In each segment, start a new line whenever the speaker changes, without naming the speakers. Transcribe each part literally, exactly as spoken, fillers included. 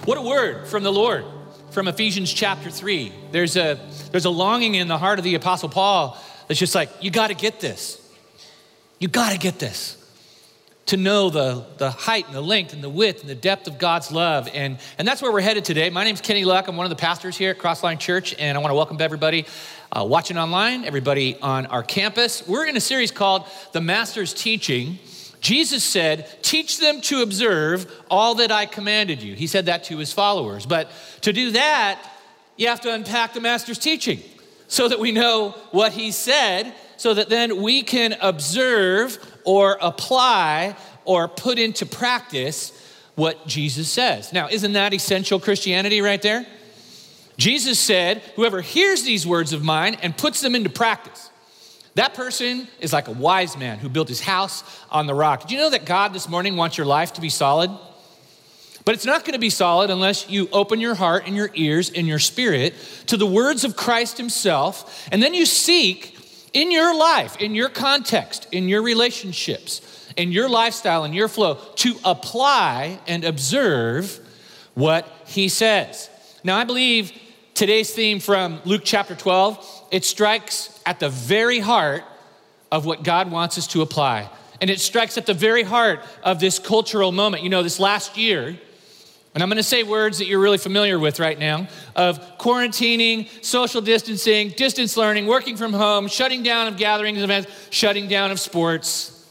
What a word from the Lord, from Ephesians chapter three. There's a, there's a longing in the heart of the Apostle Paul that's just like, you gotta get this. You gotta get this. To know the, the height and the length and the width and the depth of God's love. And, and that's where we're headed today. My name's Kenny Luck. I'm one of the pastors here at Crossline Church, and I wanna welcome everybody uh, watching online, everybody on our campus. We're in a series called The Master's Teaching. Jesus said, teach them to observe all that I commanded you. He said that to his followers. But to do that, you have to unpack the Master's teaching so that we know what he said, so that then we can observe or apply or put into practice what Jesus says. Now, isn't that essential Christianity right there? Jesus said, whoever hears these words of mine and puts them into practice, that person is like a wise man who built his house on the rock. Did you know that God this morning wants your life to be solid? But it's not gonna be solid unless you open your heart and your ears and your spirit to the words of Christ himself, and then you seek in your life, in your context, in your relationships, in your lifestyle, in your flow, to apply and observe what he says. Now, I believe today's theme from Luke chapter twelve, it strikes at the very heart of what God wants us to apply. And it strikes at the very heart of this cultural moment. You know, this last year, and I'm gonna say words that you're really familiar with right now, of quarantining, social distancing, distance learning, working from home, shutting down of gatherings and events, shutting down of sports.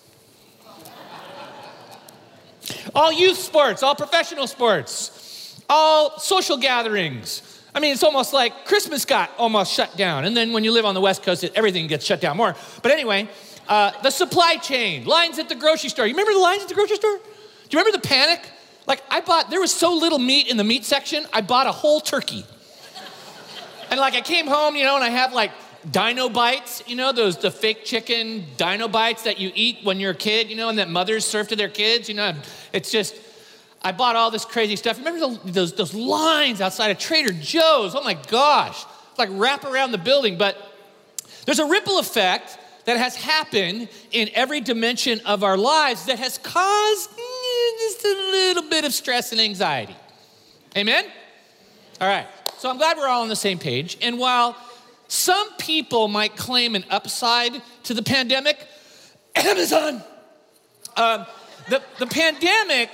All youth sports, all professional sports, all social gatherings. I mean, it's almost like Christmas got almost shut down. And then when you live on the West Coast, it, everything gets shut down more. But anyway, uh, the supply chain, lines at the grocery store. You remember the lines at the grocery store? Do you remember the panic? Like I bought, there was so little meat in the meat section, I bought a whole turkey. And like I came home, you know, and I have like Dino Bites, you know, those, the fake chicken Dino Bites that you eat when you're a kid, you know, and that mothers serve to their kids, you know. It's just, I bought all this crazy stuff. Remember the, those, those lines outside of Trader Joe's? Oh my gosh, like wrap around the building. But there's a ripple effect that has happened in every dimension of our lives that has caused just a little bit of stress and anxiety. Amen? All right, so I'm glad we're all on the same page. And while some people might claim an upside to the pandemic, Amazon, um, the, the pandemic,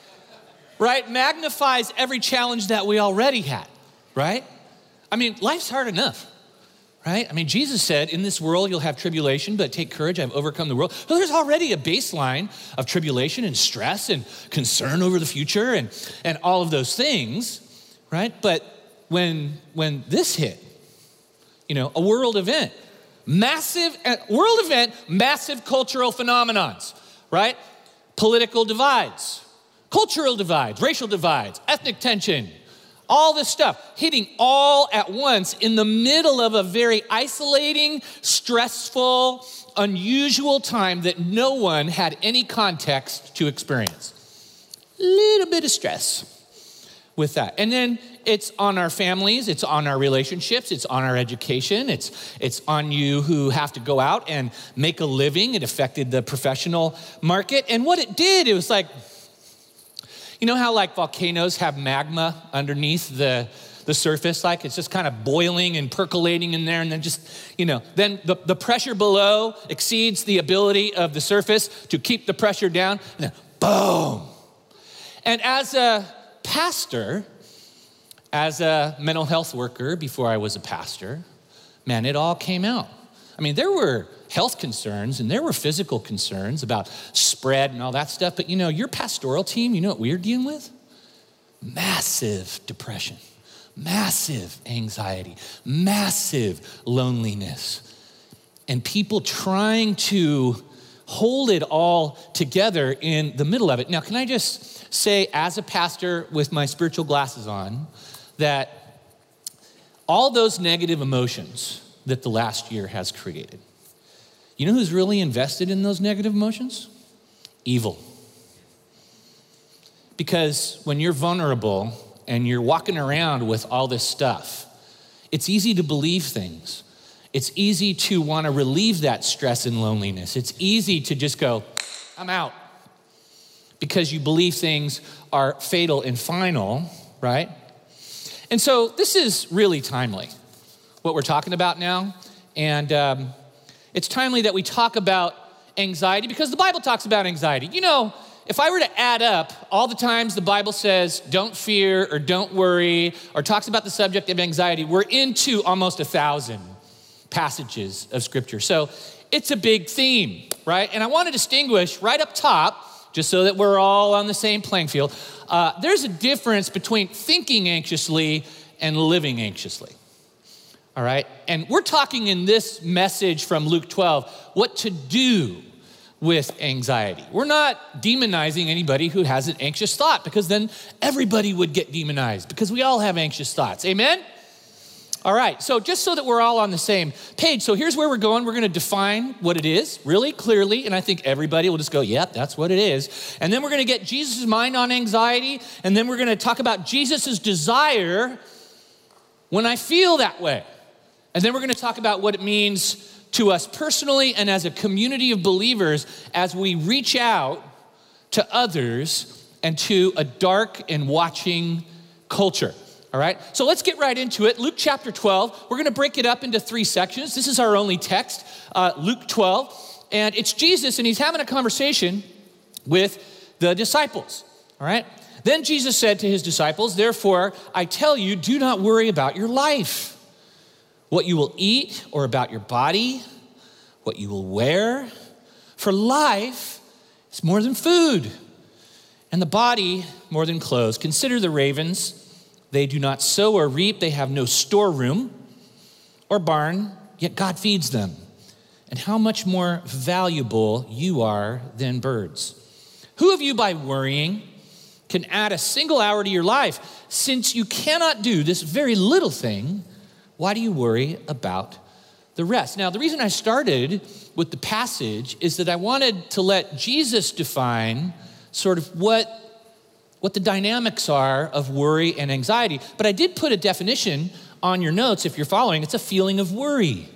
right, magnifies every challenge that we already had, right? I mean, life's hard enough, right? I mean, Jesus said, in this world you'll have tribulation, but take courage, I've overcome the world. So there's already a baseline of tribulation and stress and concern over the future and, and all of those things, right? But when, when this hit, you know, a world event, massive, uh, world event, massive cultural phenomenons, right? Political divides, cultural divides, racial divides, ethnic tension, all this stuff hitting all at once in the middle of a very isolating, stressful, unusual time that no one had any context to experience. Little bit of stress with that. And then it's on our families, it's on our relationships, it's on our education, it's, it's on you who have to go out and make a living. It affected the professional market. And what it did, it was like, you know how like volcanoes have magma underneath the, the surface? Like it's just kind of boiling and percolating in there, and then just, you know, then the, the pressure below exceeds the ability of the surface to keep the pressure down, and then boom. And as a pastor, as a mental health worker before I was a pastor, man, it all came out. I mean, there were health concerns and there were physical concerns about spread and all that stuff. But you know, your pastoral team, you know what we're dealing with? Massive depression, massive anxiety, massive loneliness, and people trying to hold it all together in the middle of it. Now, can I just say, as a pastor with my spiritual glasses on, that all those negative emotions that the last year has created, you know who's really invested in those negative emotions? Evil. Because when you're vulnerable and you're walking around with all this stuff, it's easy to believe things. It's easy to want to relieve that stress and loneliness. It's easy to just go, I'm out. Because you believe things are fatal and final, right? And so this is really timely, what we're talking about now. And um, it's timely that we talk about anxiety because the Bible talks about anxiety. You know, if I were to add up all the times the Bible says don't fear or don't worry or talks about the subject of anxiety, we're into almost a thousand passages of scripture. So it's a big theme, right? And I want to distinguish right up top, just so that we're all on the same playing field, uh, there's a difference between thinking anxiously and living anxiously. All right, and we're talking in this message from Luke twelve, what to do with anxiety. We're not demonizing anybody who has an anxious thought because then everybody would get demonized because we all have anxious thoughts, amen? All right, so just so that we're all on the same page, so here's where we're going. We're gonna define what it is really clearly, and I think everybody will just go, yep, that's what it is. And then we're gonna get Jesus' mind on anxiety, and then we're gonna talk about Jesus' desire when I feel that way. And then we're gonna talk about what it means to us personally and as a community of believers as we reach out to others and to a dark and watching culture, all right? So let's get right into it. Luke chapter twelve, we're gonna break it up into three sections. This is our only text, uh, Luke twelve, and it's Jesus and he's having a conversation with the disciples, all right? Then Jesus said to his disciples, therefore, I tell you, do not worry about your life, what you will eat, or about your body, what you will wear. For life is more than food, and the body more than clothes. Consider the ravens. They do not sow or reap. They have no storeroom or barn, yet God feeds them. And how much more valuable you are than birds. Who of you by worrying can add a single hour to your life? Since you cannot do this very little thing, why do you worry about the rest? Now, the reason I started with the passage is that I wanted to let Jesus define sort of what, what the dynamics are of worry and anxiety. But I did put a definition on your notes if you're following. It's a feeling of worry,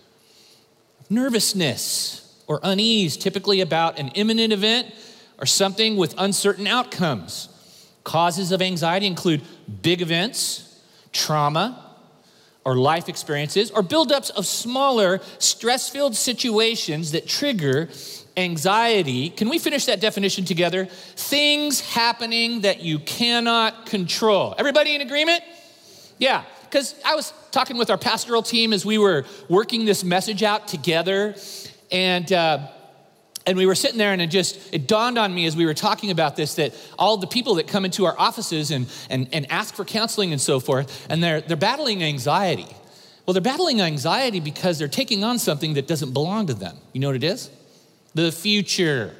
nervousness, or unease, typically about an imminent event or something with uncertain outcomes. Causes of anxiety include big events, trauma, or life experiences, or buildups of smaller stress-filled situations that trigger anxiety. Can we finish that definition together? Things happening that you cannot control. Everybody in agreement? Yeah, because I was talking with our pastoral team as we were working this message out together, and uh, and we were sitting there, and it just, it dawned on me as we were talking about this that all the people that come into our offices and, and, and ask for counseling and so forth, and they're, they're battling anxiety. Well, they're battling anxiety because they're taking on something that doesn't belong to them. You know what it is? The future.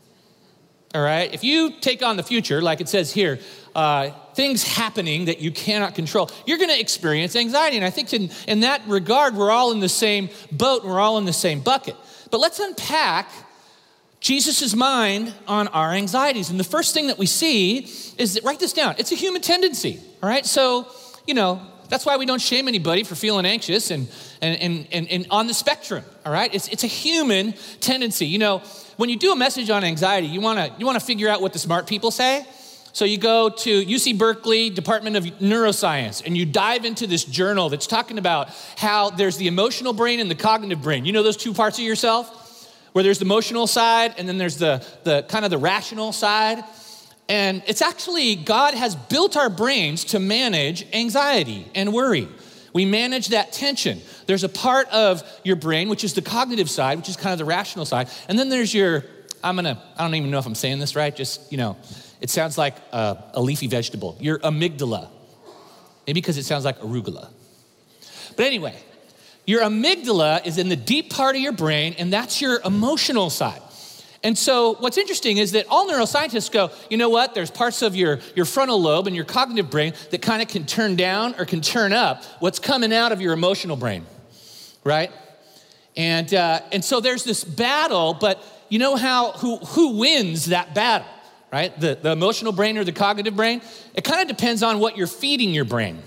All right? If you take on the future, like it says here, uh, things happening that you cannot control, you're gonna experience anxiety. And I think in, in that regard, we're all in the same boat and we're all in the same bucket. But let's unpack Jesus' mind on our anxieties. And the first thing that we see is that, write this down, it's a human tendency, all right? So, you know, that's why we don't shame anybody for feeling anxious and and and, and, and on the spectrum, all right? It's it's a human tendency. You know, when you do a message on anxiety, you wanna, you wanna figure out what the smart people say. So you go to U C Berkeley Department of Neuroscience and you dive into this journal that's talking about how there's the emotional brain and the cognitive brain. You know those two parts of yourself? Where there's the emotional side and then there's the, the kind of the rational side. And it's actually, God has built our brains to manage anxiety and worry. We manage that tension. There's a part of your brain, which is the cognitive side, which is kind of the rational side. And then there's your, I'm gonna, I don't even know if I'm saying this right, just, you know, it sounds like a, a leafy vegetable. Your amygdala. Maybe because it sounds like arugula. But anyway, your amygdala is in the deep part of your brain, and that's your emotional side. And so what's interesting is that all neuroscientists go, you know what? There's parts of your, your frontal lobe and your cognitive brain that kind of can turn down or can turn up what's coming out of your emotional brain, right? And uh, and so there's this battle, but you know how, who, who wins that battle, right? The, the emotional brain or the cognitive brain? It kind of depends on what you're feeding your brain.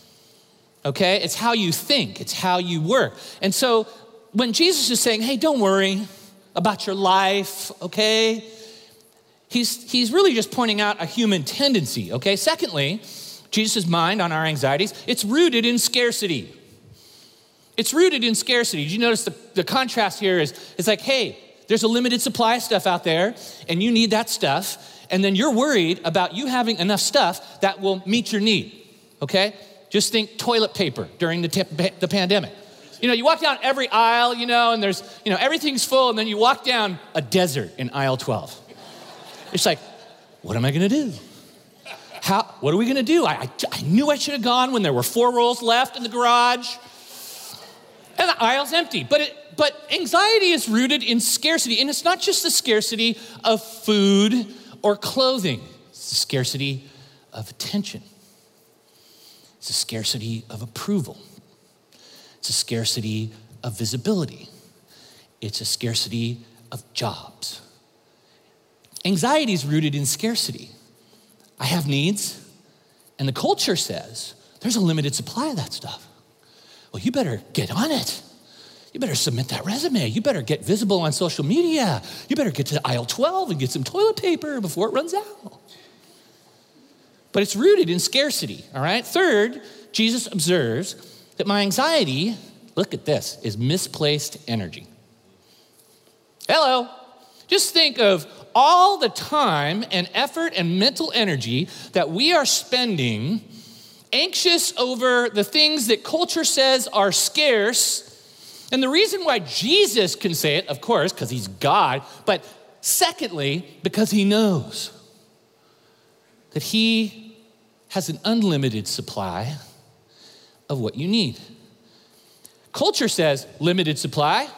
Okay, it's how you think, it's how you work. And so when Jesus is saying, hey, don't worry about your life, okay? He's, he's really just pointing out a human tendency, okay? Secondly, Jesus' mind on our anxieties, it's rooted in scarcity. It's rooted in scarcity. Did you notice the, the contrast here is, it's like, hey, there's a limited supply of stuff out there, and you need that stuff, and then you're worried about you having enough stuff that will meet your need, okay? Just think toilet paper during the, t- the pandemic. You know, you walk down every aisle, you know, and there's, you know, everything's full, and then you walk down a desert in aisle twelve. It's like, what am I gonna do? How, what are we gonna do? I, I, I knew I should have gone when there were four rolls left in the garage, and the aisle's empty. But it, but anxiety is rooted in scarcity, and it's not just the scarcity of food or clothing. It's the scarcity of attention. It's a scarcity of approval. It's a scarcity of visibility. It's a scarcity of jobs. Anxiety is rooted in scarcity. I have needs, and the culture says there's a limited supply of that stuff. Well, you better get on it. You better submit that resume. You better get visible on social media. You better get to aisle twelve and get some toilet paper before it runs out. But it's rooted in scarcity, all right? Third, Jesus observes that my anxiety, look at this, is misplaced energy. Hello. Just think of all the time and effort and mental energy that we are spending anxious over the things that culture says are scarce. And the reason why Jesus can say it, of course, because he's God, but secondly, because he knows that he has an unlimited supply of what you need. Culture says limited supply.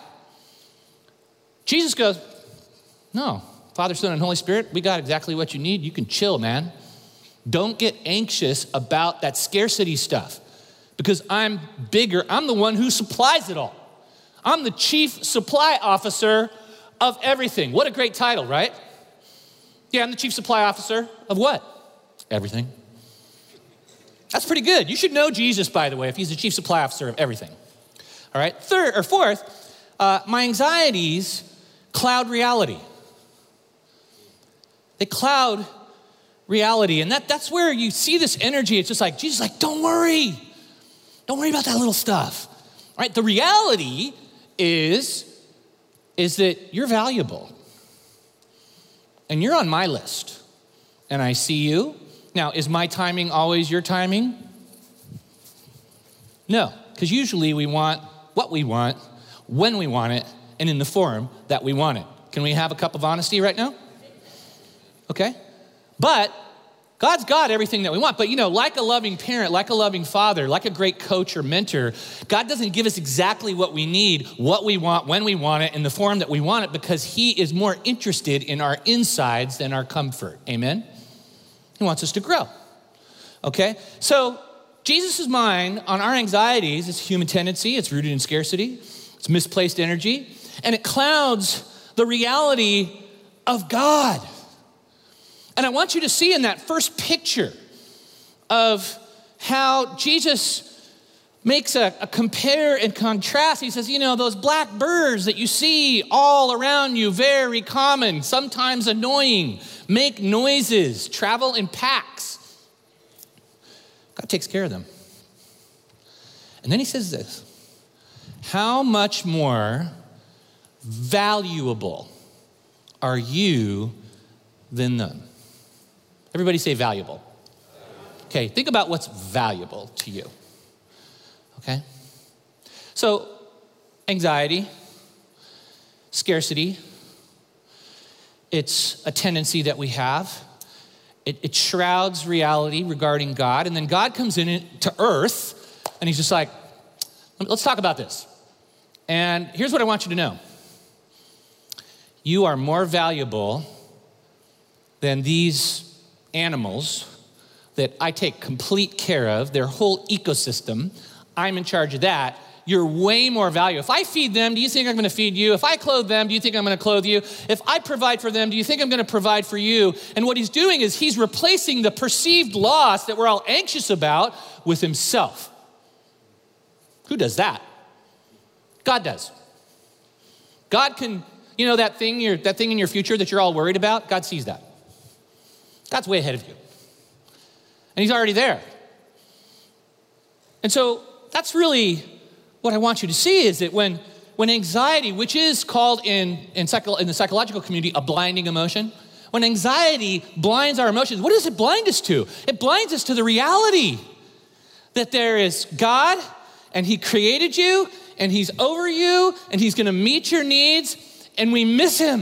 Jesus goes, no, Father, Son, and Holy Spirit, we got exactly what you need. You can chill, man. Don't get anxious about that scarcity stuff because I'm bigger. I'm the one who supplies it all. I'm the chief supply officer of everything. What a great title, right? Yeah, I'm the chief supply officer of what? Everything. That's pretty good. You should know Jesus, by the way, if he's the chief supply officer of everything. All right, third or fourth, uh, my anxieties cloud reality. They cloud reality, and that, that's where you see this energy. It's just like, Jesus is like, don't worry. Don't worry about that little stuff. All right, the reality is, is that you're valuable, and you're on my list, and I see you. Now, is my timing always your timing? No, because usually we want what we want, when we want it, and in the form that we want it. Can we have a cup of honesty right now? Okay? But God's got everything that we want. But you know, like a loving parent, like a loving father, like a great coach or mentor, God doesn't give us exactly what we need, what we want, when we want it, in the form that we want it, because he is more interested in our insides than our comfort. Amen? He wants us to grow. Okay? So Jesus' mind on our anxieties is human tendency. It's rooted in scarcity. It's misplaced energy. And it clouds the reality of God. And I want you to see in that first picture of how Jesus makes a, a compare and contrast. He says, you know, those black birds that you see all around you, very common, sometimes annoying, make noises, travel in packs. God takes care of them. And then he says this, how much more valuable are you than them? Everybody say valuable. Okay, think about what's valuable to you. Okay? So, anxiety, scarcity, it's a tendency that we have. It, it shrouds reality regarding God, and then God comes into earth, and he's just like, let's talk about this. And here's what I want you to know. You are more valuable than these animals that I take complete care of, their whole ecosystem. I'm in charge of that. You're way more valuable. If I feed them, do you think I'm gonna feed you? If I clothe them, do you think I'm gonna clothe you? If I provide for them, do you think I'm gonna provide for you? And what he's doing is he's replacing the perceived loss that we're all anxious about with himself. Who does that? God does. God can, you know that thing, your, that thing in your future that you're all worried about? God sees that. God's way ahead of you. And he's already there. And so that's really what I want you to see is that when, when anxiety, which is called in, in, psycho, in the psychological community a blinding emotion, when anxiety blinds our emotions, what does it blind us to? It blinds us to the reality that there is God and he created you and he's over you and he's gonna meet your needs, and we miss him.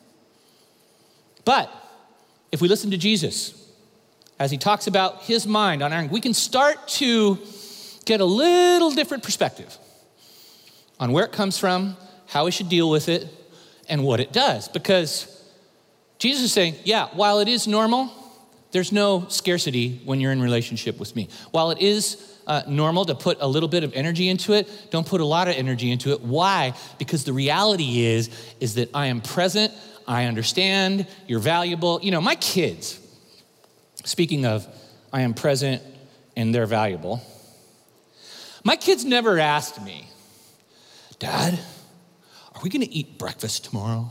But if we listen to Jesus, as he talks about his mind on iron, we can start to get a little different perspective on where it comes from, how we should deal with it, and what it does. Because Jesus is saying, yeah, while it is normal, there's no scarcity when you're in relationship with me. While it is uh, normal to put a little bit of energy into it, don't put a lot of energy into it. Why? Because the reality is, is that I am present, I understand, you're valuable. You know, my kids, speaking of I am present and they're valuable, my kids never asked me, Dad, are we gonna eat breakfast tomorrow?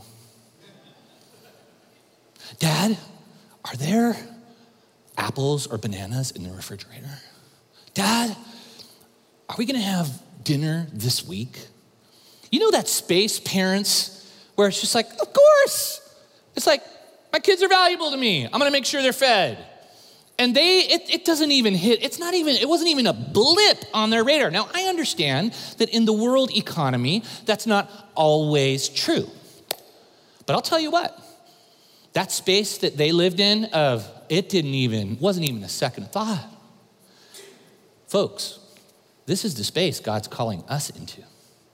Dad, are there apples or bananas in the refrigerator? Dad, are we gonna have dinner this week? You know that space, parents, where it's just like, of course. It's like, my kids are valuable to me. I'm gonna make sure they're fed. And they, it, it doesn't even hit, it's not even, it wasn't even a blip on their radar. Now, I understand that in the world economy, that's not always true. But I'll tell you what, that space that they lived in of, it didn't even, wasn't even a second thought. Folks, this is the space God's calling us into.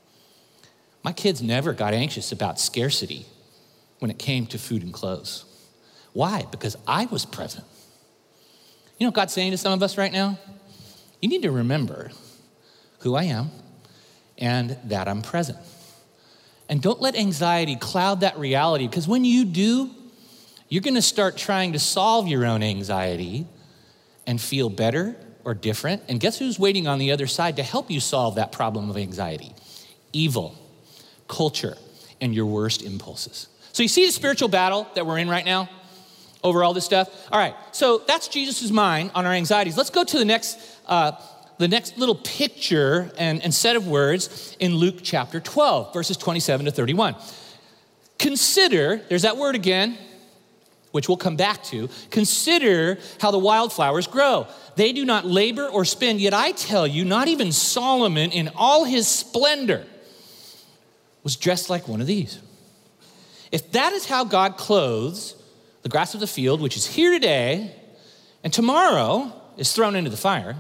My kids never got anxious about scarcity when it came to food and clothes. Why? Because I was present. You know what God's saying to some of us right now? You need to remember who I am and that I'm present. And don't let anxiety cloud that reality, because when you do, you're gonna start trying to solve your own anxiety and feel better or different. And guess who's waiting on the other side to help you solve that problem of anxiety? Evil, culture, and your worst impulses. So you see the spiritual battle that we're in right now over all this stuff? All right, so that's Jesus' mind on our anxieties. Let's go to the next uh, the next little picture and, and set of words in Luke chapter twelve, verses twenty-seven to thirty-one. Consider, there's that word again, which we'll come back to. Consider how the wildflowers grow. They do not labor or spin, yet I tell you, not even Solomon in all his splendor was dressed like one of these. If that is how God clothes the grass of the field, which is here today, and tomorrow is thrown into the fire,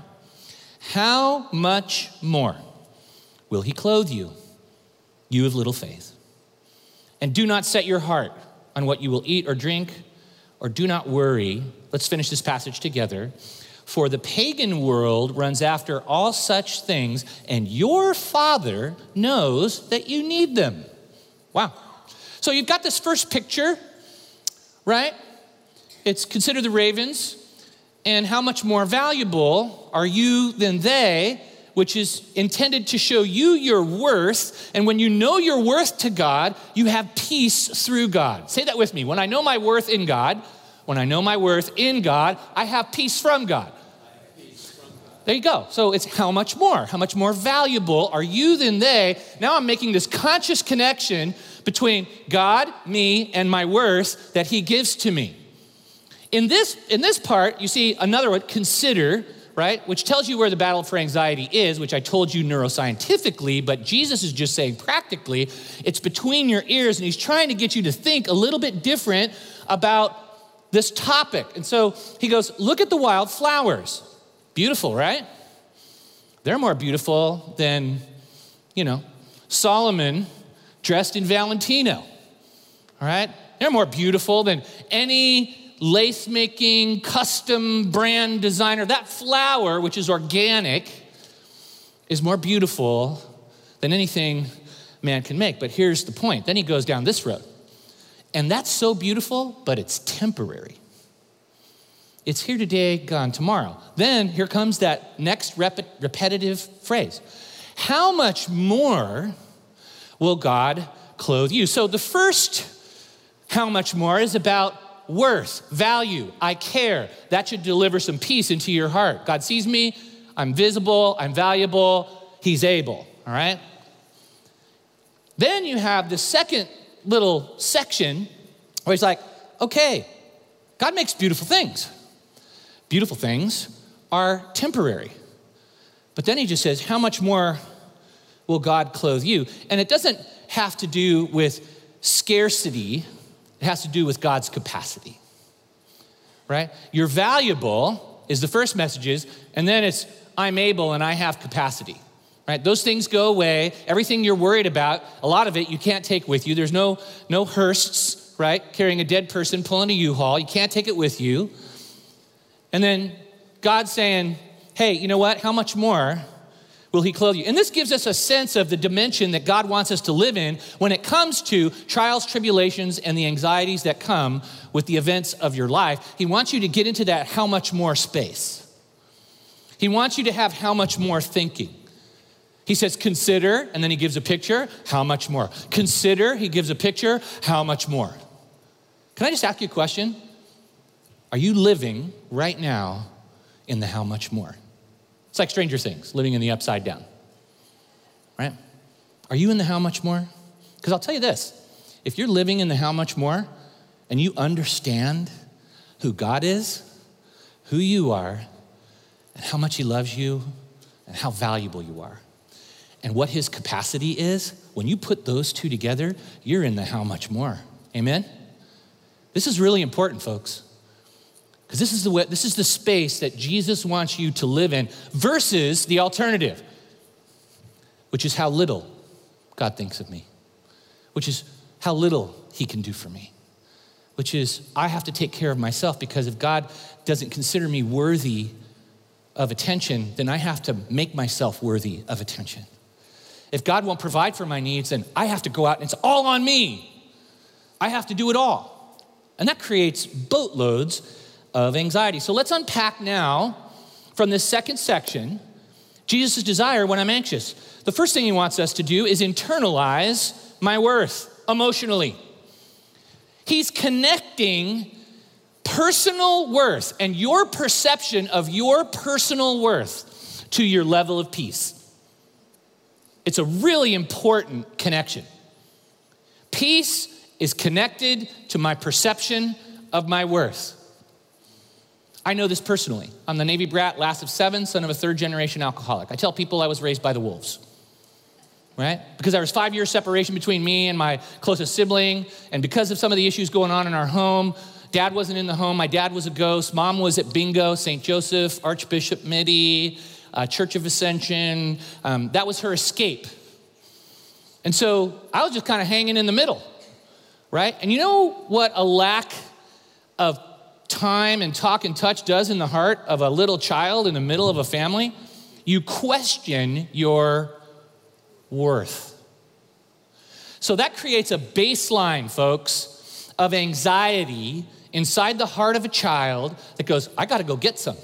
how much more will he clothe you, you of little faith? And do not set your heart on what you will eat or drink, or do not worry. Let's finish this passage together. For the pagan world runs after all such things, and your Father knows that you need them. Wow. So you've got this first picture, right? It's consider the ravens, and how much more valuable are you than they, which is intended to show you your worth. And when you know your worth to God, you have peace through God. Say that with me. When I know my worth in God, when I know my worth in God, I have peace from God. There you go. So it's how much more? How much more valuable are you than they? Now I'm making this conscious connection between God, me, and my worth that he gives to me. In this, in this part, you see another one, consider, right? Which tells you where the battle for anxiety is, which I told you neuroscientifically, but Jesus is just saying practically, it's between your ears, and he's trying to get you to think a little bit different about this topic. And so he goes, look at the wild flowers. Beautiful, right? They're more beautiful than, you know, Solomon dressed in Valentino, all right? They're more beautiful than any lace-making, custom brand designer. That flower, which is organic, is more beautiful than anything man can make. But here's the point. Then he goes down this road. And that's so beautiful, but it's temporary. It's here today, gone tomorrow. Then here comes that next rep- repetitive phrase. How much more will God clothe you? So the first how much more is about worth, value, I care. That should deliver some peace into your heart. God sees me, I'm visible, I'm valuable, he's able, all right? Then you have the second little section where he's like, okay, God makes beautiful things. Beautiful things are temporary. But then he just says, how much more will God clothe you? And it doesn't have to do with scarcity. It has to do with God's capacity, right? You're valuable is the first messages, and then it's I'm able and I have capacity, right? Those things go away. Everything you're worried about, a lot of it you can't take with you. There's no, no hearses, right? Carrying a dead person, pulling a U-Haul. You can't take it with you. And then God's saying, hey, you know what? How much more will he clothe you? And this gives us a sense of the dimension that God wants us to live in when it comes to trials, tribulations, and the anxieties that come with the events of your life. He wants you to get into that how much more space. He wants you to have how much more thinking. He says, consider, and then he gives a picture, how much more? Consider, he gives a picture, how much more? Can I just ask you a question? Are you living right now in the how much more? It's like Stranger Things, living in the upside down, right? Are you in the how much more? Because I'll tell you this, if you're living in the how much more and you understand who God is, who you are, and how much he loves you, and how valuable you are, and what his capacity is, when you put those two together, you're in the how much more. Amen? This is really important, folks. Because this is the way, this is the space that Jesus wants you to live in versus the alternative, which is how little God thinks of me, which is how little he can do for me, which is I have to take care of myself because if God doesn't consider me worthy of attention, then I have to make myself worthy of attention. If God won't provide for my needs, then I have to go out and it's all on me. I have to do it all. And that creates boatloads of anxiety. So let's unpack now from this second section, Jesus' desire when I'm anxious. The first thing he wants us to do is internalize my worth emotionally. He's connecting personal worth and your perception of your personal worth to your level of peace. It's a really important connection. Peace is connected to my perception of my worth. I know this personally. I'm the Navy brat, last of seven, son of a third generation alcoholic. I tell people I was raised by the wolves, right? Because there was five years separation between me and my closest sibling. And because of some of the issues going on in our home, dad wasn't in the home. My dad was a ghost. Mom was at bingo, Saint Joseph, Archbishop Mitty, uh, Church of Ascension. Um, that was her escape. And so I was just kind of hanging in the middle, right? And you know what a lack of time and talk and touch does in the heart of a little child in the middle of a family? You question your worth. So that creates a baseline, folks, of anxiety inside the heart of a child that goes, I gotta go get some.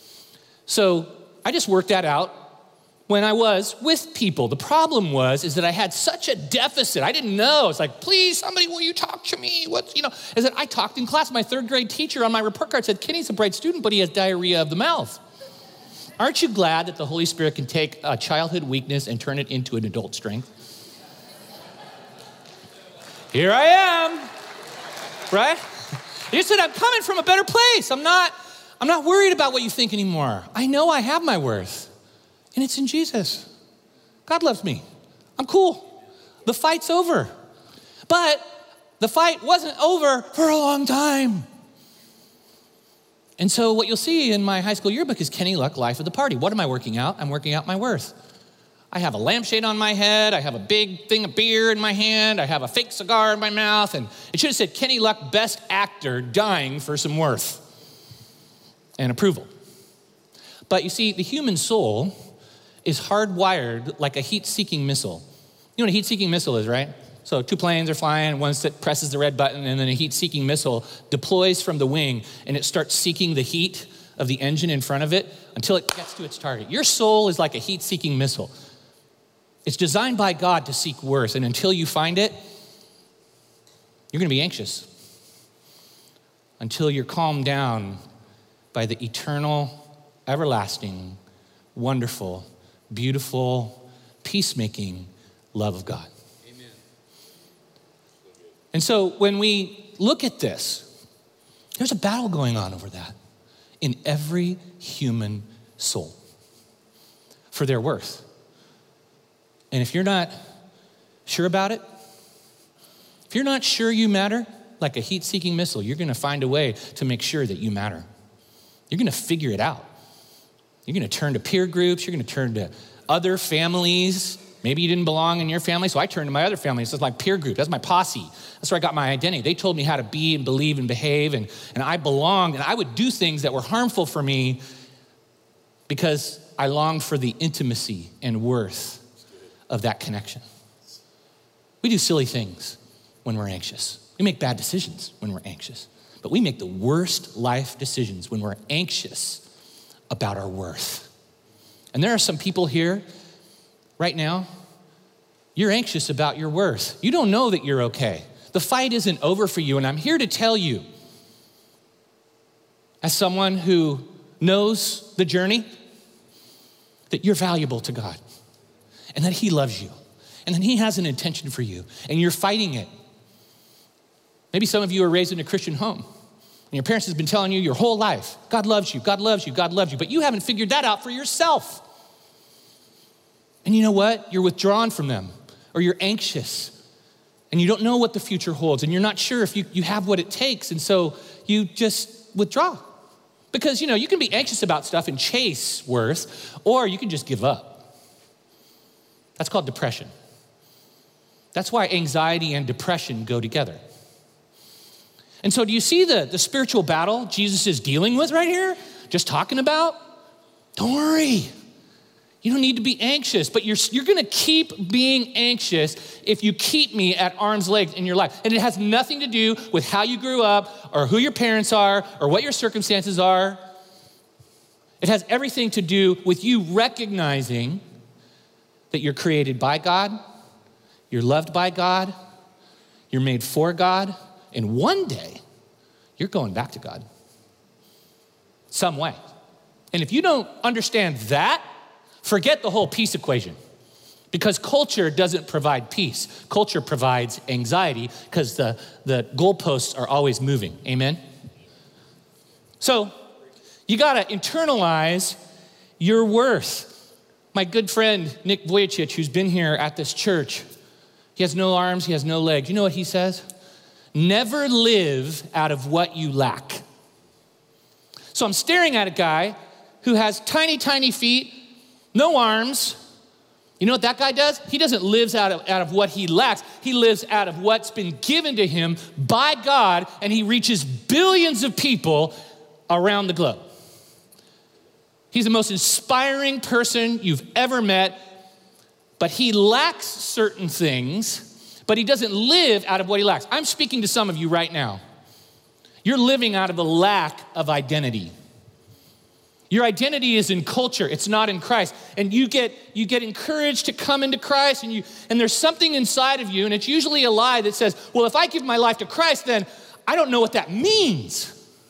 So I just worked that out when I was with people. The problem was, is that I had such a deficit. I didn't know. It's like, please, somebody, will you talk to me? What's, you know, is that I talked in class. My third grade teacher on my report card said, Kenny's a bright student, but he has diarrhea of the mouth. Aren't you glad that the Holy Spirit can take a childhood weakness and turn it into an adult strength? Here I am, right? You said, I'm coming from a better place. I'm not, I'm not worried about what you think anymore. I know I have my worth. And it's in Jesus. God loves me. I'm cool. The fight's over. But the fight wasn't over for a long time. And so what you'll see in my high school yearbook is Kenny Luck, Life of the Party. What am I working out? I'm working out my worth. I have a lampshade on my head. I have a big thing of beer in my hand. I have a fake cigar in my mouth. And it should have said Kenny Luck, best actor, dying for some worth and approval. But you see, the human soul is hardwired like a heat-seeking missile. You know what a heat-seeking missile is, right? So two planes are flying, one that presses the red button, and then a heat-seeking missile deploys from the wing, and it starts seeking the heat of the engine in front of it until it gets to its target. Your soul is like a heat-seeking missile. It's designed by God to seek worth, and until you find it, you're gonna be anxious until you're calmed down by the eternal, everlasting wonderful, beautiful, peacemaking love of God. Amen. And so when we look at this, there's a battle going on over that in every human soul for their worth. And if you're not sure about it, if you're not sure you matter, like a heat-seeking missile, you're gonna find a way to make sure that you matter. You're gonna figure it out. You're gonna turn to peer groups, you're gonna turn to other families. Maybe you didn't belong in your family, so I turned to my other family. This is my peer group, that's my posse. That's where I got my identity. They told me how to be and believe and behave, and, and I belonged, and I would do things that were harmful for me because I longed for the intimacy and worth of that connection. We do silly things when we're anxious. We make bad decisions when we're anxious, but we make the worst life decisions when we're anxious about our worth. And there are some people here right now, you're anxious about your worth. You don't know that you're okay. The fight isn't over for you, and I'm here to tell you, as someone who knows the journey, that you're valuable to God, and that he loves you, and that he has an intention for you, and you're fighting it. Maybe some of you are raised in a Christian home, and your parents have been telling you your whole life, God loves you, God loves you, God loves you, but you haven't figured that out for yourself. And you know what? You're withdrawn from them, or you're anxious, and you don't know what the future holds, and you're not sure if you, you have what it takes, and so you just withdraw. Because, you know, you can be anxious about stuff and chase worth, or you can just give up. That's called depression. That's why anxiety and depression go together. And so do you see the, the spiritual battle Jesus is dealing with right here? Just talking about? Don't worry. You don't need to be anxious, but you're, you're gonna keep being anxious if you keep me at arm's length in your life. And it has nothing to do with how you grew up or who your parents are or what your circumstances are. It has everything to do with you recognizing that you're created by God, you're loved by God, you're made for God, and one day you're going back to God some way. And if you don't understand that, forget the whole peace equation, because culture doesn't provide peace. Culture provides anxiety because the, the goalposts are always moving, amen? So you gotta internalize your worth. My good friend, Nick Vujicic, who's been here at this church, he has no arms, he has no legs. You know what he says? Never live out of what you lack. So I'm staring at a guy who has tiny, tiny feet, no arms. You know what that guy does? He doesn't live out of, out of what he lacks. He lives out of what's been given to him by God, and he reaches billions of people around the globe. He's the most inspiring person you've ever met, but he lacks certain things, but he doesn't live out of what he lacks. I'm speaking to some of you right now. You're living out of the lack of identity. Your identity is in culture, it's not in Christ. And you get you get encouraged to come into Christ, and you and there's something inside of you, and it's usually a lie that says, well, if I give my life to Christ, then I don't know what that means.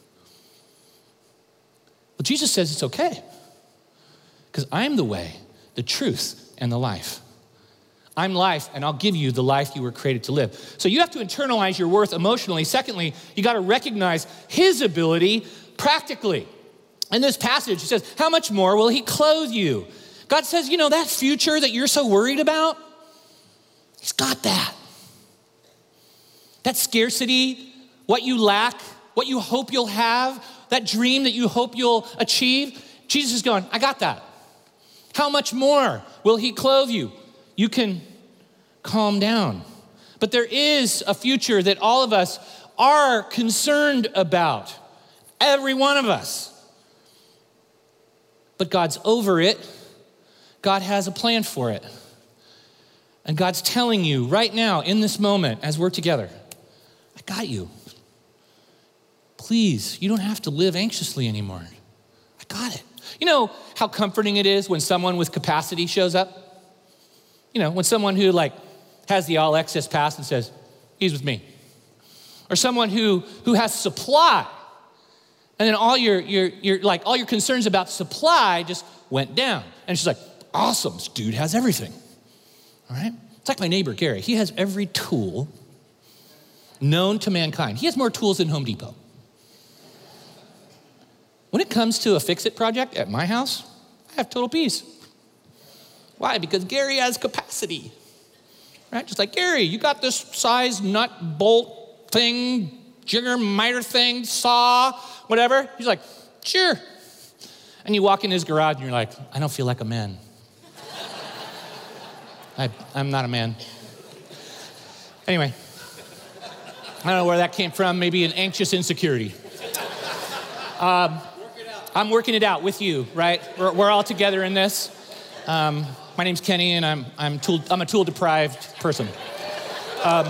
Well, Jesus says it's okay, because I'm the way, the truth, and the life. I'm life, and I'll give you the life you were created to live. So you have to internalize your worth emotionally. Secondly, you got to recognize his ability practically. In this passage, it says, how much more will he clothe you? God says, you know, that future that you're so worried about, he's got that. That scarcity, what you lack, what you hope you'll have, that dream that you hope you'll achieve, Jesus is going, I got that. How much more will he clothe you? You can calm down. But there is a future that all of us are concerned about, every one of us. But God's over it. God has a plan for it. And God's telling you right now, in this moment, as we're together, I got you. Please, you don't have to live anxiously anymore. I got it. You know how comforting it is when someone with capacity shows up? You know, when someone who like has the all access pass and says, he's with me. Or someone who, who has supply. And then all your, your, your, like all your concerns about supply just went down. And she's like, awesome, this dude has everything, all right? It's like my neighbor, Gary. He has every tool known to mankind. He has more tools than Home Depot. When it comes to a fix-it project at my house, I have total peace. Why? Because Gary has capacity, right? Just like, Gary, you got this size nut, bolt thing, jigger, miter thing, saw, whatever. He's like, sure. And you walk in his garage and you're like, I don't feel like a man. I, I'm not a man. Anyway, I don't know where that came from. Maybe an anxious insecurity. Um, I'm working it out with you, right? We're, we're all together in this. Um, my name's Kenny, and I'm I'm tool I'm a tool deprived person. Um,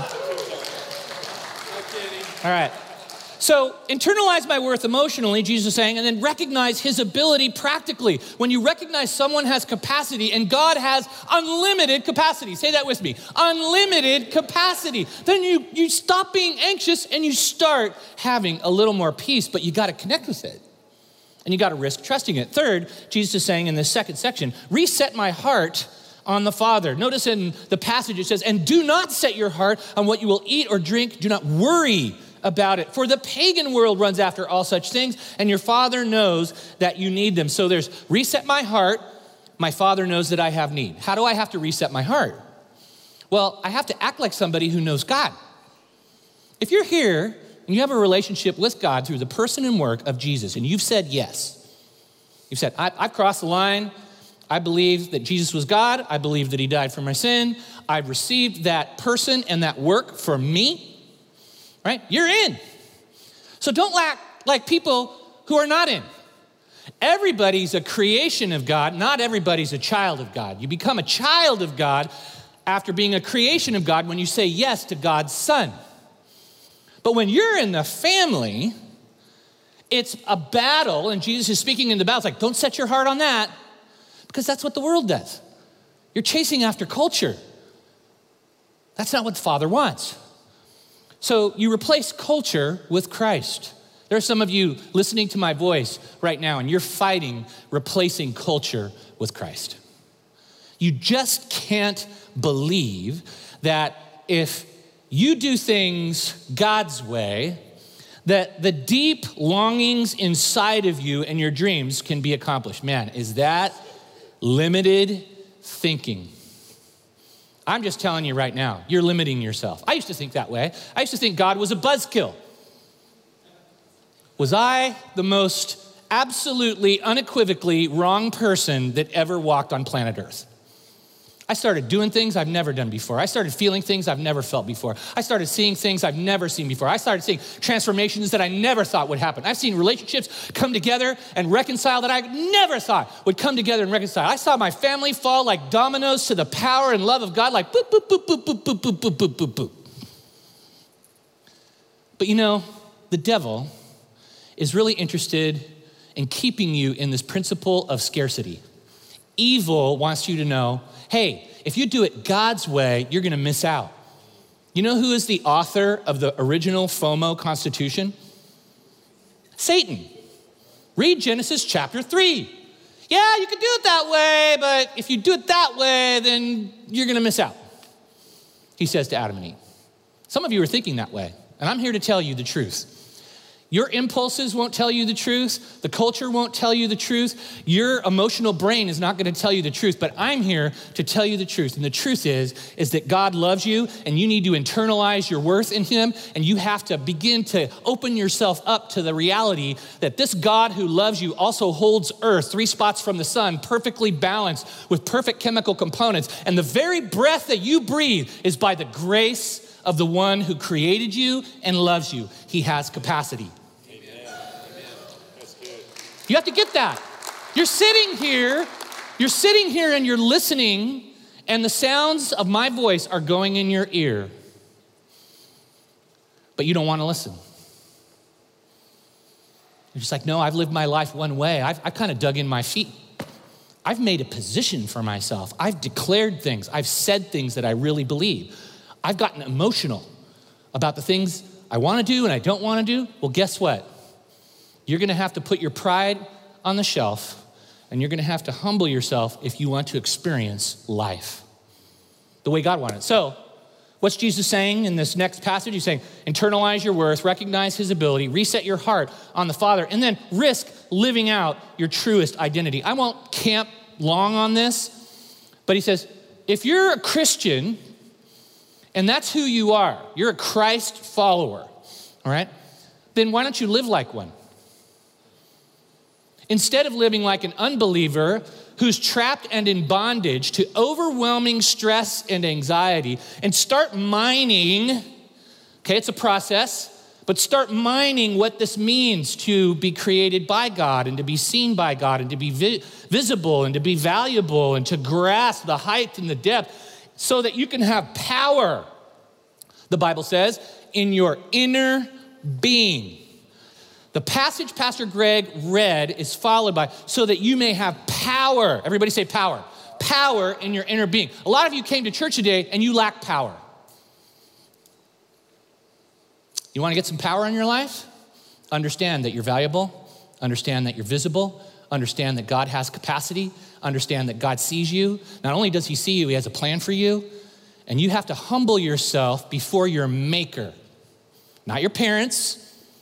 all right. So internalize my worth emotionally, Jesus is saying, and then recognize his ability practically. When you recognize someone has capacity and God has unlimited capacity, say that with me, unlimited capacity, then you, you stop being anxious and you start having a little more peace, but you got to connect with it. And you got to risk trusting it. Third, Jesus is saying in this second section, reset my heart on the Father. Notice in the passage it says, and do not set your heart on what you will eat or drink. Do not worry about it. For the pagan world runs after all such things, and your Father knows that you need them. So there's reset my heart. My Father knows that I have need. How do I have to reset my heart? Well, I have to act like somebody who knows God. If you're here and you have a relationship with God through the person and work of Jesus, and you've said yes, you've said, I, I've crossed the line. I believe that Jesus was God. I believe that he died for my sin. I've received that person and that work for me, right? You're in. So don't act like people who are not in. Everybody's a creation of God. Not everybody's a child of God. You become a child of God after being a creation of God when you say yes to God's Son. But when you're in the family, it's a battle, and Jesus is speaking in the battle. It's like, don't set your heart on that, because that's what the world does. You're chasing after culture. That's not what the Father wants. So you replace culture with Christ. There are some of you listening to my voice right now, and you're fighting replacing culture with Christ. You just can't believe that if you do things God's way, that the deep longings inside of you and your dreams can be accomplished. Man, is that limited thinking? I'm just telling you right now, you're limiting yourself. I used to think that way. I used to think God was a buzzkill. Was I the most absolutely, unequivocally wrong person that ever walked on planet Earth? I started doing things I've never done before. I started feeling things I've never felt before. I started seeing things I've never seen before. I started seeing transformations that I never thought would happen. I've seen relationships come together and reconcile that I never thought would come together and reconcile. I saw my family fall like dominoes to the power and love of God, like boop, boop, boop, boop, boop, boop, boop, boop, boop, boop, boop. But you know, the devil is really interested in keeping you in this principle of scarcity. Evil wants you to know, hey, if you do it God's way, you're gonna miss out. You know who is the author of the original FOMO Constitution? Satan. Read Genesis chapter three. Yeah, you can do it that way, but if you do it that way, then you're gonna miss out, he says to Adam and Eve. Some of you are thinking that way, and I'm here to tell you the truth. Your impulses won't tell you the truth. The culture won't tell you the truth. Your emotional brain is not going to tell you the truth, but I'm here to tell you the truth. And the truth is, is that God loves you, and you need to internalize your worth in him, and you have to begin to open yourself up to the reality that this God who loves you also holds earth, three spots from the sun, perfectly balanced with perfect chemical components. And the very breath that you breathe is by the grace of the one who created you and loves you. He has capacity. You have to get that. You're sitting here, you're sitting here and you're listening, and the sounds of my voice are going in your ear, but you don't want to listen. You're just like, no, I've lived my life one way. I've, I've kind of dug in my feet. I've made a position for myself. I've declared things. I've said things that I really believe. I've gotten emotional about the things I want to do and I don't want to do. Well, guess what? You're gonna have to put your pride on the shelf, and you're gonna have to humble yourself if you want to experience life the way God wanted. So, what's Jesus saying in this next passage? He's saying, internalize your worth, recognize his ability, reset your heart on the Father, and then risk living out your truest identity. I won't camp long on this, but he says, if you're a Christian, and that's who you are, you're a Christ follower, all right? Then why don't you live like one? Instead of living like an unbeliever who's trapped and in bondage to overwhelming stress and anxiety, and start mining, okay, it's a process, but start mining what this means to be created by God and to be seen by God and to be vi- visible and to be valuable and to grasp the height and the depth so that you can have power, the Bible says, in your inner being. The passage Pastor Greg read is followed by, so that you may have power. Everybody say power. Power in your inner being. A lot of you came to church today and you lack power. You want to get some power in your life? Understand that you're valuable. Understand that you're visible. Understand that God has capacity. Understand that God sees you. Not only does he see you, he has a plan for you. And you have to humble yourself before your maker. Not your parents,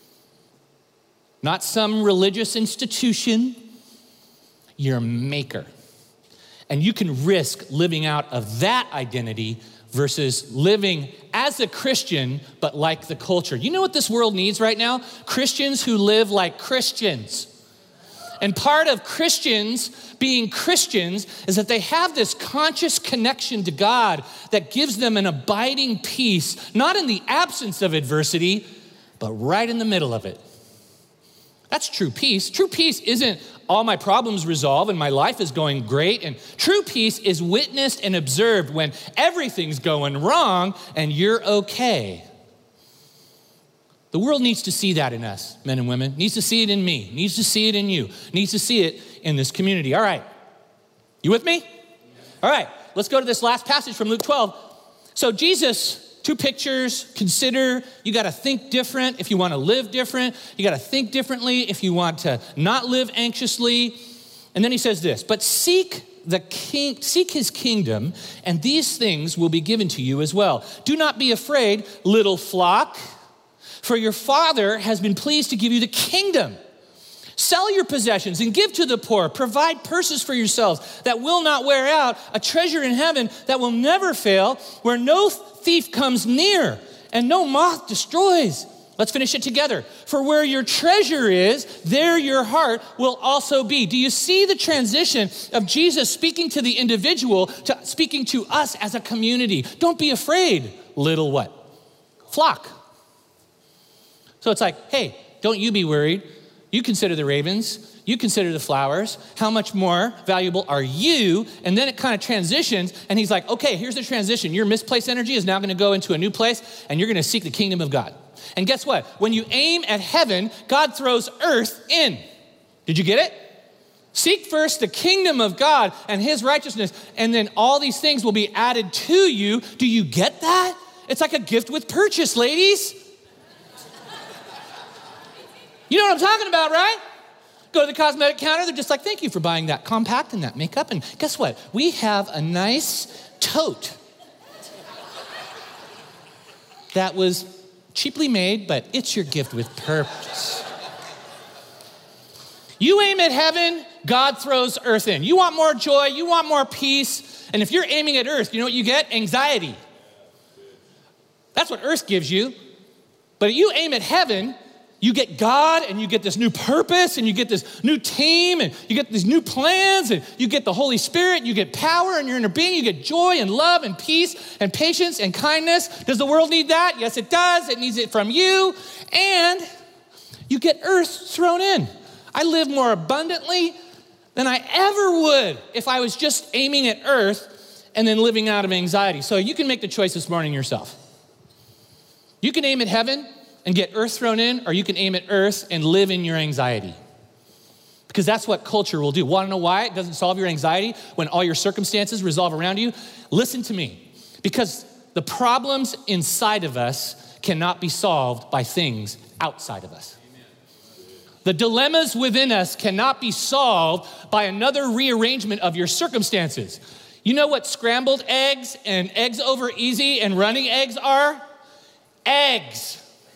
not some religious institution, your maker. And you can risk living out of that identity versus living as a Christian, but like the culture. You know what this world needs right now? Christians who live like Christians. And part of Christians being Christians is that they have this conscious connection to God that gives them an abiding peace, not in the absence of adversity, but right in the middle of it. That's true peace. True peace isn't all my problems resolved and my life is going great. And true peace is witnessed and observed when everything's going wrong and you're okay. The world needs to see that in us, men and women. Needs to see it in me. Needs to see it in you. Needs to see it in this community. All right. You with me? All right. Let's go to this last passage from Luke twelve. So Jesus, two pictures, consider, you got to think different if you want to live different. You got to think differently if you want to not live anxiously. And then he says this, but seek the king, seek his kingdom, and these things will be given to you as well. Do not be afraid, little flock, for your Father has been pleased to give you the kingdom. Sell your possessions and give to the poor. Provide purses for yourselves that will not wear out, a treasure in heaven that will never fail, where no thief comes near and no moth destroys. Let's finish it together. For where your treasure is, there your heart will also be. Do you see the transition of Jesus speaking to the individual to speaking to us as a community? Don't be afraid, little what? Flock. So it's like, hey, don't you be worried. You consider the ravens. You consider the flowers. How much more valuable are you? And then it kind of transitions, and he's like, okay, here's the transition. Your misplaced energy is now going to go into a new place, and you're going to seek the kingdom of God. And guess what? When you aim at heaven, God throws earth in. Did you get it? Seek first the kingdom of God and his righteousness, and then all these things will be added to you. Do you get that? It's like a gift with purchase, ladies. You know what I'm talking about, right? Go to the cosmetic counter. They're just like, thank you for buying that compact and that makeup. And guess what? We have a nice tote that was cheaply made, but it's your gift with purpose. You aim at heaven, God throws earth in. You want more joy, you want more peace. And if you're aiming at earth, you know what you get? Anxiety. That's what earth gives you. But if you aim at heaven, you get God, and you get this new purpose, and you get this new team, and you get these new plans, and you get the Holy Spirit, you get power in your inner being, you get joy and love and peace and patience and kindness. Does the world need that? Yes, it does. It needs it from you. And you get earth thrown in. I live more abundantly than I ever would if I was just aiming at earth and then living out of anxiety. So you can make the choice this morning yourself. You can aim at heaven and get earth thrown in, or you can aim at earth and live in your anxiety. Because that's what culture will do. Want to know why it doesn't solve your anxiety when all your circumstances resolve around you? Listen to me. Because the problems inside of us cannot be solved by things outside of us. The dilemmas within us cannot be solved by another rearrangement of your circumstances. You know what scrambled eggs and eggs over easy and running eggs are? Eggs.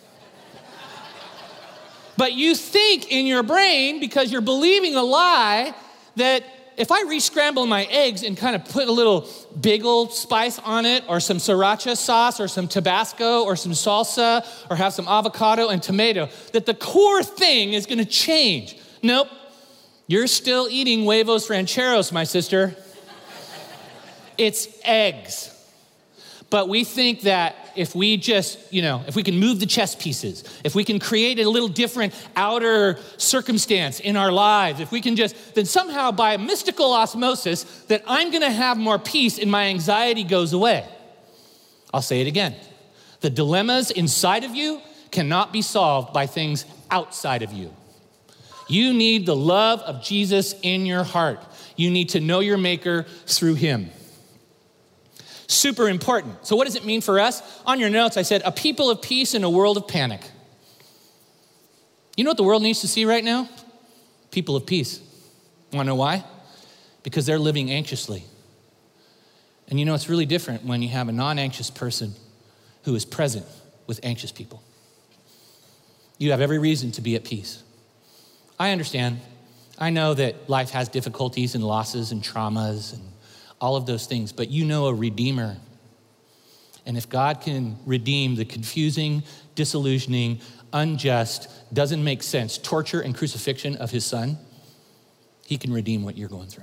But you think in your brain, because you're believing a lie, that if I re-scramble my eggs and kind of put a little bagel spice on it, or some sriracha sauce, or some Tabasco, or some salsa, or have some avocado and tomato, that the core thing is gonna change. Nope, you're still eating huevos rancheros, my sister. It's eggs. But we think that if we just, you know, if we can move the chess pieces, if we can create a little different outer circumstance in our lives, if we can just, then somehow by mystical osmosis, that I'm gonna have more peace and my anxiety goes away. I'll say it again. The dilemmas inside of you cannot be solved by things outside of you. You need the love of Jesus in your heart. You need to know your Maker through him. Super important. So what does it mean for us? On your notes, I said, a people of peace in a world of panic. You know what the world needs to see right now? People of peace. Want to know why? Because they're living anxiously. And you know, it's really different when you have a non-anxious person who is present with anxious people. You have every reason to be at peace. I understand. I know that life has difficulties and losses and traumas and all of those things, but you know a Redeemer. And if God can redeem the confusing, disillusioning, unjust, doesn't make sense, torture and crucifixion of his son, he can redeem what you're going through.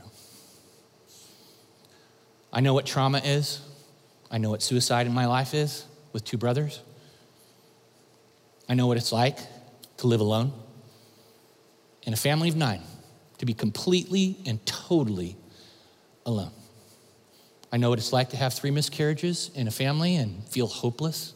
I know what trauma is. I know what suicide in my life is with two brothers. I know what it's like to live alone in a family of nine, to be completely and totally alone. I know what it's like to have three miscarriages in a family and feel hopeless.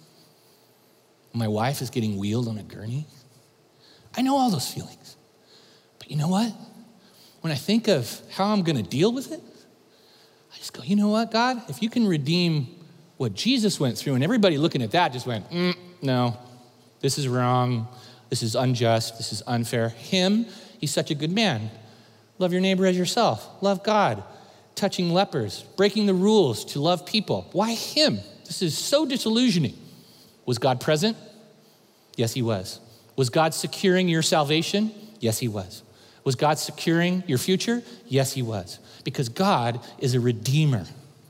My wife is getting wheeled on a gurney. I know all those feelings. But you know what? When I think of how I'm gonna deal with it, I just go, you know what, God? If you can redeem what Jesus went through, and everybody looking at that just went, mm, no, this is wrong, this is unjust, this is unfair. Him, he's such a good man. Love your neighbor as yourself. Love God. Touching lepers, breaking the rules to love people. Why him? This is so disillusioning. Was God present? Yes, he was. Was God securing your salvation? Yes, he was. Was God securing your future? Yes, he was. Because God is a redeemer.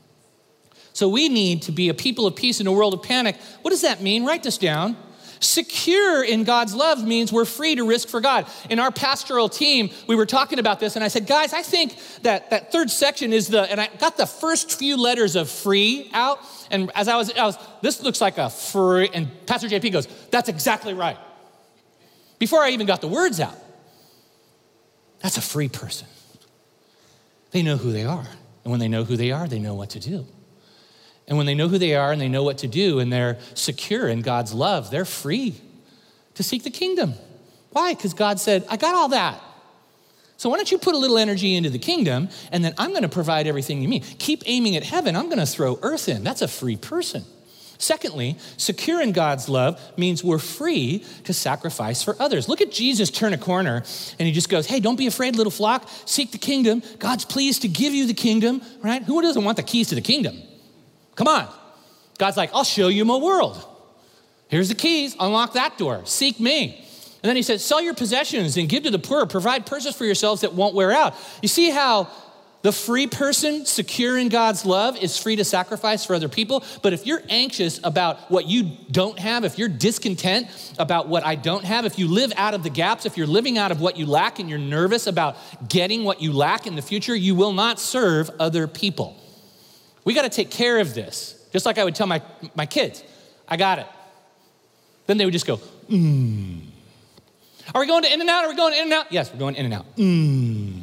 So we need to be a people of peace in a world of panic. What does that mean? Write this down. Secure in God's love means we're free to risk for God. In our pastoral team, we were talking about this, and I said, guys, I think that that third section is the, and I got the first few letters of free out, and as I was, I was, this looks like a free, and Pastor J P goes, that's exactly right. Before I even got the words out. That's a free person. They know who they are, and when they know who they are, they know what to do. And when they know who they are and they know what to do and they're secure in God's love, they're free to seek the kingdom. Why? Because God said, I got all that. So why don't you put a little energy into the kingdom and then I'm gonna provide everything you need. Keep aiming at heaven, I'm gonna throw earth in. That's a free person. Secondly, secure in God's love means we're free to sacrifice for others. Look at Jesus turn a corner and he just goes, hey, don't be afraid, little flock, seek the kingdom. God's pleased to give you the kingdom, right? Who doesn't want the keys to the kingdom? Come on. God's like, I'll show you my world. Here's the keys, unlock that door, seek me. And then he says, sell your possessions and give to the poor, provide purses for yourselves that won't wear out. You see how the free person, secure in God's love, is free to sacrifice for other people. But if you're anxious about what you don't have, if you're discontent about what I don't have, if you live out of the gaps, if you're living out of what you lack and you're nervous about getting what you lack in the future, you will not serve other people. We got to take care of this. Just like I would tell my, my kids, I got it. Then they would just go, mmm. Are we going to In-N-Out? Are we going to In-N-Out? Yes, we're going in and out. Mmm.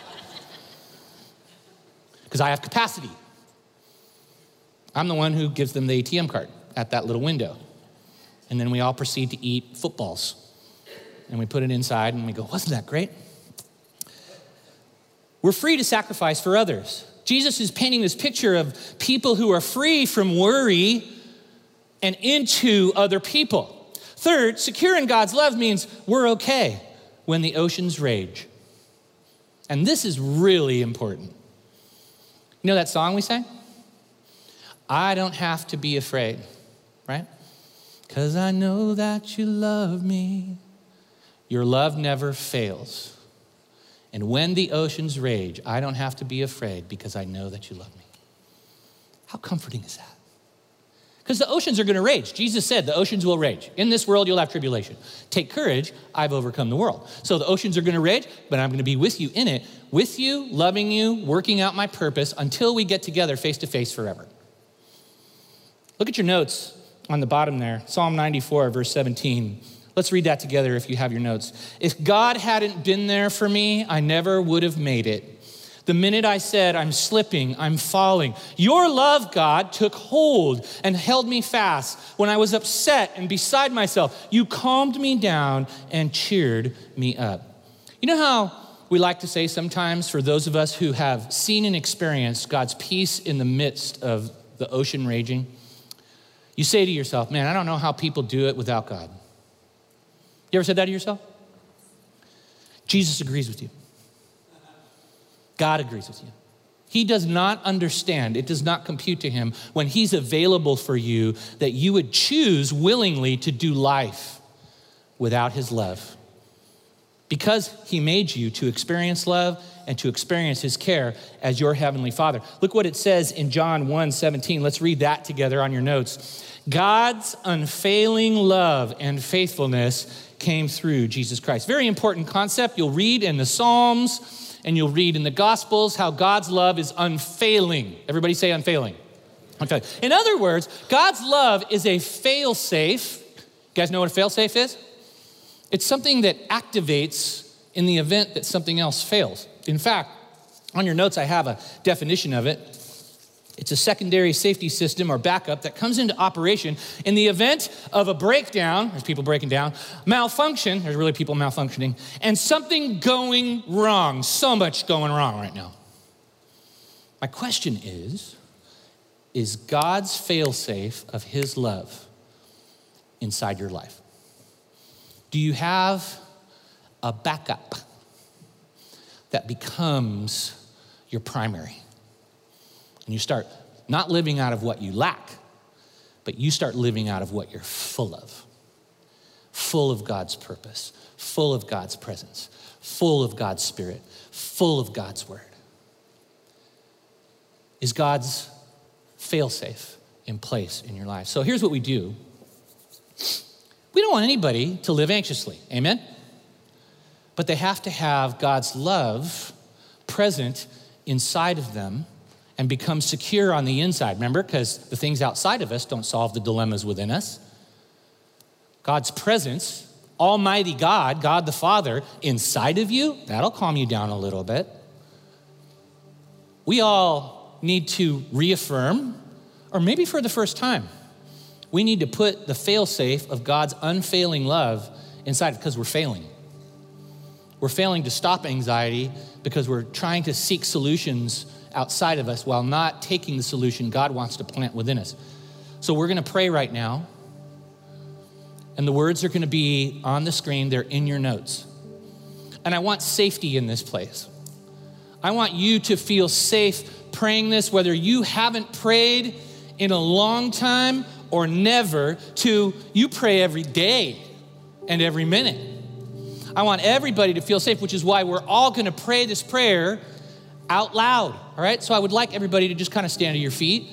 Because I have capacity. I'm the one who gives them the A T M card at that little window. And then we all proceed to eat footballs. And we put it inside and we go, wasn't that great? We're free to sacrifice for others. Jesus is painting this picture of people who are free from worry and into other people. Third, secure in God's love means we're okay. when the oceans rage. And this is really important. You know that song we sang? I don't have to be afraid, right? Because I know that you love me. Your love never fails. And when the oceans rage, I don't have to be afraid because I know that you love me. How comforting is that? Because the oceans are going to rage. Jesus said the oceans will rage. In this world, you'll have tribulation. Take courage, I've overcome the world. So the oceans are going to rage, but I'm going to be with you in it, with you, loving you, working out my purpose until we get together face to face forever. Look at your notes on the bottom there, Psalm ninety-four, verse seventeen. Let's read that together if you have your notes. If God hadn't been there for me, I never would have made it. The minute I said, I'm slipping, I'm falling, your love, God, took hold and held me fast. When I was upset and beside myself, you calmed me down and cheered me up. You know how we like to say sometimes, for those of us who have seen and experienced God's peace in the midst of the ocean raging, you say to yourself, man, I don't know how people do it without God. You ever said that to yourself? Jesus agrees with you. God agrees with you. He does not understand, it does not compute to him when he's available for you that you would choose willingly to do life without his love. Because he made you to experience love and to experience his care as your heavenly Father. Look what it says in John one seventeen. Let's read that together on your notes. God's unfailing love and faithfulness came through Jesus Christ. Very important concept. You'll read in the Psalms and you'll read in the Gospels how God's love is unfailing. Everybody say unfailing. Unfailing. In other words, God's love is a fail-safe. You guys know what a fail-safe is? It's something that activates in the event that something else fails. In fact, on your notes, I have a definition of it. It's a secondary safety system or backup that comes into operation in the event of a breakdown, there's people breaking down, malfunction, there's really people malfunctioning, and something going wrong, so much going wrong right now. My question is, is God's fail-safe of his love inside your life? Do you have a backup that becomes your primary? And you start not living out of what you lack, but you start living out of what you're full of. Full of God's purpose, full of God's presence, full of God's Spirit, full of God's word. Is God's fail-safe in place in your life? So here's what we do. We don't want anybody to live anxiously, amen? But they have to have God's love present inside of them and become secure on the inside. Remember, because the things outside of us don't solve the dilemmas within us. God's presence, Almighty God, God the Father, inside of you, that'll calm you down a little bit. We all need to reaffirm, or maybe for the first time, we need to put the fail-safe of God's unfailing love inside because we're failing. We're failing to stop anxiety because we're trying to seek solutions outside of us while not taking the solution God wants to plant within us. So we're gonna pray right now, and the words are gonna be on the screen, they're in your notes. And I want safety in this place. I want you to feel safe praying this, whether you haven't prayed in a long time or never, to you pray every day and every minute. I want everybody to feel safe, which is why we're all gonna pray this prayer out loud, all right? So I would like everybody to just kind of stand to your feet.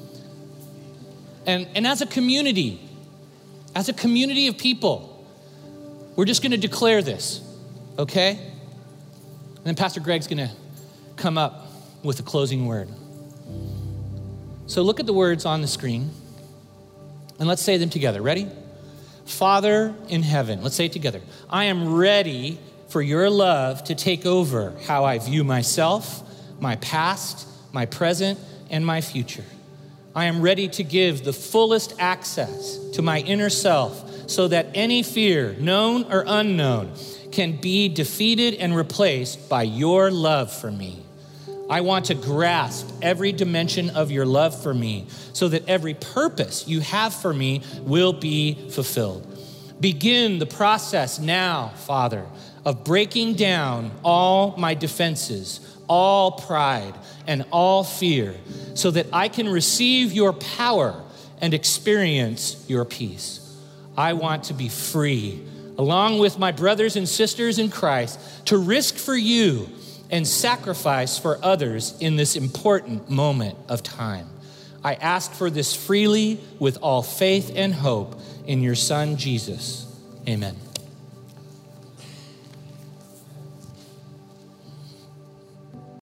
And, and as a community, as a community of people, we're just gonna declare this, okay? And then Pastor Greg's gonna come up with a closing word. So look at the words on the screen, and let's say them together. Ready? Father in heaven, let's say it together. I am ready for your love to take over how I view myself, my past, my present, and my future. I am ready to give the fullest access to my inner self so that any fear, known or unknown, can be defeated and replaced by your love for me. I want to grasp every dimension of your love for me so that every purpose you have for me will be fulfilled. Begin the process now, Father, of breaking down all my defenses, all pride, and all fear, so that I can receive your power and experience your peace. I want to be free, along with my brothers and sisters in Christ, to risk for you and sacrifice for others in this important moment of time. I ask for this freely with all faith and hope in your Son, Jesus. Amen.